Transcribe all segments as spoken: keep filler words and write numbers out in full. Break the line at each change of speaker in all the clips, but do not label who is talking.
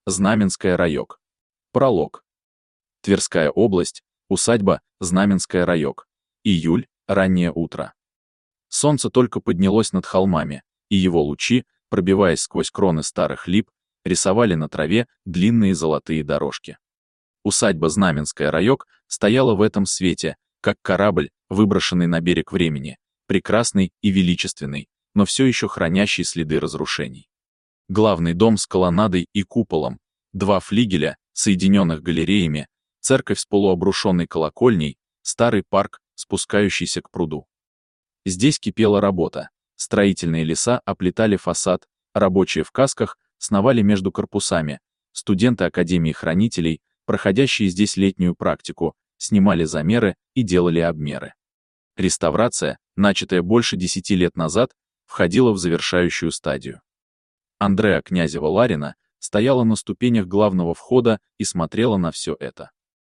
Знаменская райок. Пролог. Тверская область, усадьба, Знаменская райок. Июль, раннее утро. Солнце только поднялось над холмами, и его лучи, пробиваясь сквозь кроны старых лип, рисовали на траве длинные золотые дорожки. Усадьба Знаменская райок стояла в этом свете, как корабль, выброшенный на берег времени, прекрасный и величественный, но все еще хранящий следы разрушений. Главный дом с колоннадой и куполом, два флигеля, соединенных галереями, церковь с полуобрушенной колокольней, старый парк, спускающийся к пруду. Здесь кипела работа. Строительные леса оплетали фасад, рабочие в касках сновали между корпусами, студенты Академии хранителей, проходящие здесь летнюю практику, снимали замеры и делали обмеры. Реставрация, начатая больше десяти лет назад, входила в завершающую стадию. Андреа Князева-Ларина стояла на ступенях главного входа и смотрела на все это.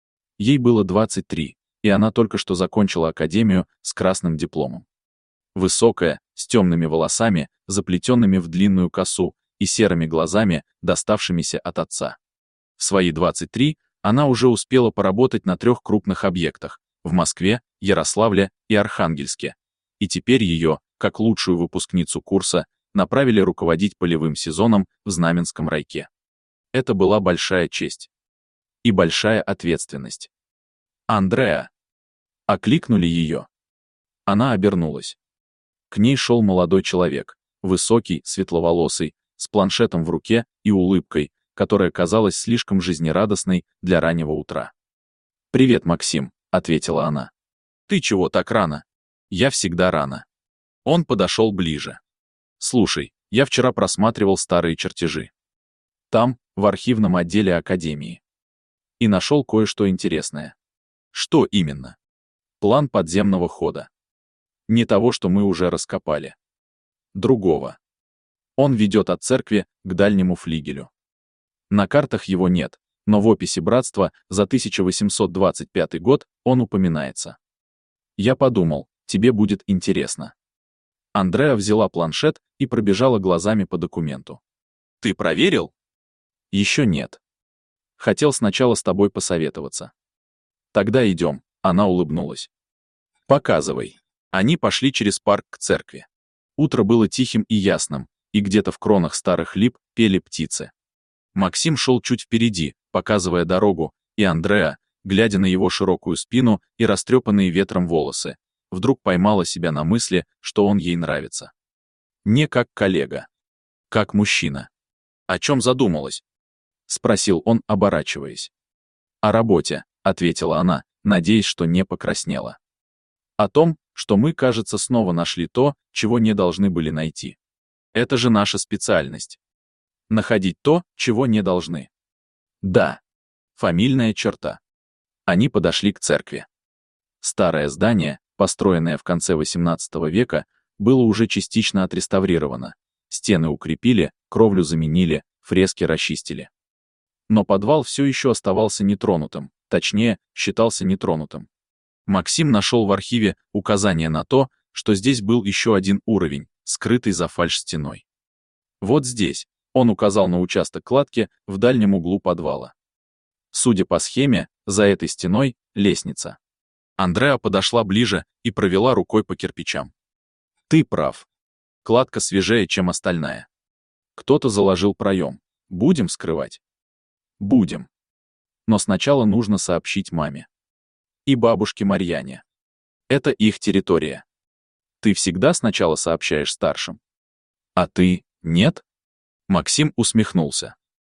Ей было двадцать три, и она только что закончила академию с красным дипломом. Высокая, с темными волосами, заплетенными в длинную косу, и серыми глазами, доставшимися от отца. В свои двадцать три она уже успела поработать на трех крупных объектах – в Москве, Ярославле и Архангельске. И теперь ее, как лучшую выпускницу курса, направили руководить полевым сезоном в Знаменском райке. Это была большая честь. И большая ответственность. «Андреа!» Окликнули ее. Она обернулась. К ней шел молодой человек, высокий, светловолосый, с планшетом в руке и улыбкой, которая казалась слишком жизнерадостной для раннего утра. «Привет, Максим», — ответила она. «Ты чего так рано?» «Я всегда рано». Он подошел ближе. «Слушай, я вчера просматривал старые чертежи. Там, в архивном отделе Академии. И нашел кое-что интересное». «Что именно?» «План подземного хода. Не того, что мы уже раскопали. Другого. Он ведет от церкви к дальнему флигелю. На картах его нет, но в описи братства за тысяча восемьсот двадцать пятый год он упоминается. Я подумал, тебе будет интересно». Андреа взяла планшет и пробежала глазами по документу. «Ты проверил?» «Еще нет. Хотел сначала с тобой посоветоваться». «Тогда идем», — она улыбнулась. «Показывай». Они пошли через парк к церкви. Утро было тихим и ясным, и где-то в кронах старых лип пели птицы. Максим шел чуть впереди, показывая дорогу, и Андреа, глядя на его широкую спину и растрепанные ветром волосы, вдруг поймала себя на мысли, что он ей нравится. Не как коллега. Как мужчина. «О чем задумалась?» — спросил он, оборачиваясь. «О работе», — ответила она, надеясь, что не покраснела. «О том, что мы, кажется, снова нашли то, чего не должны были найти. Это же наша специальность. Находить то, чего не должны». Да. Фамильная черта. Они подошли к церкви. Старое здание, построенное в конце восемнадцатого века, было уже частично отреставрировано. Стены укрепили, кровлю заменили, фрески расчистили. Но подвал все еще оставался нетронутым, точнее, считался нетронутым. Максим нашел в архиве указание на то, что здесь был еще один уровень, скрытый за фальш-стеной. Вот здесь, он указал на участок кладки в дальнем углу подвала. Судя по схеме, за этой стеной — лестница. Андреа подошла ближе и провела рукой по кирпичам. «Ты прав. Кладка свежее, чем остальная. Кто-то заложил проем. Будем вскрывать?» «Будем. Но сначала нужно сообщить маме. И бабушке Марьяне. Это их территория. Ты всегда сначала сообщаешь старшим? А ты нет?» Максим усмехнулся.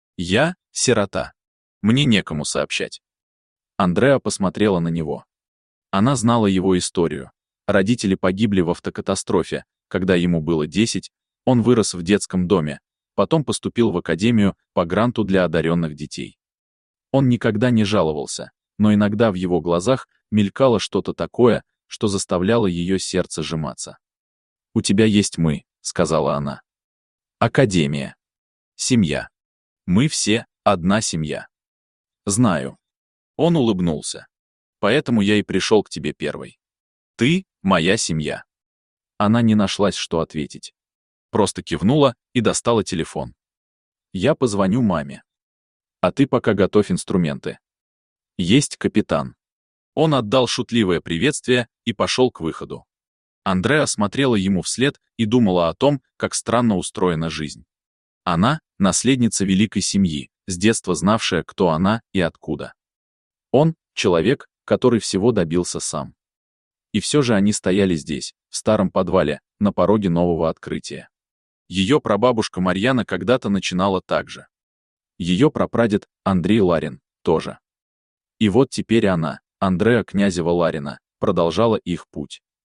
«Я — сирота. Мне некому сообщать». Андреа посмотрела на него. Она знала его историю. Родители погибли в автокатастрофе, когда ему было десять, он вырос в детском доме, потом поступил в академию по гранту для одаренных детей. Он никогда не жаловался, но иногда в его глазах мелькало что-то такое, что заставляло ее сердце сжиматься. «У тебя есть мы», — сказала она. «Академия. Семья. Мы все одна семья». «Знаю». Он улыбнулся. «Поэтому я и пришел к тебе первой. Ты — моя семья». Она не нашлась, что ответить. Просто кивнула и достала телефон. «Я позвоню маме». А ты пока готовь инструменты. Есть, капитан. Он отдал шутливое приветствие и пошел к выходу. Андреа смотрела ему вслед и думала о том, как странно устроена жизнь. Она — наследница великой семьи, с детства знавшая, кто она и откуда. Он — человек, который всего добился сам. И все же они стояли здесь, в старом подвале, на пороге нового открытия. Ее прабабушка Марьяна когда-то начинала так же. Ее прапрадед Андрей Ларин тоже. И вот теперь она, Андреа Князева Ларина, продолжала их путь.